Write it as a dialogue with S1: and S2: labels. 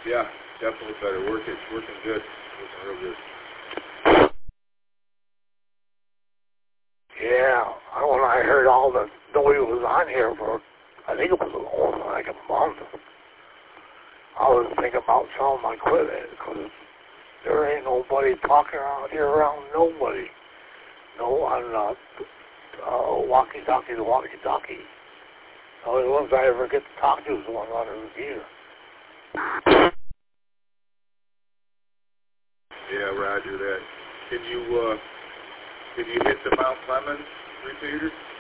S1: Yeah, definitely better. Working good. Working real good.
S2: Yeah, when I heard all the noise was on here for, I think it was almost like a month, I was thinking about selling my equipment because there ain't nobody talking around here around nobody. No, on walkie-talkie to walkie-talkie. The only ones I ever get to talk to is the ones on the repeater.
S1: Yeah, roger that. Can you hit the Mount Clemens repeater?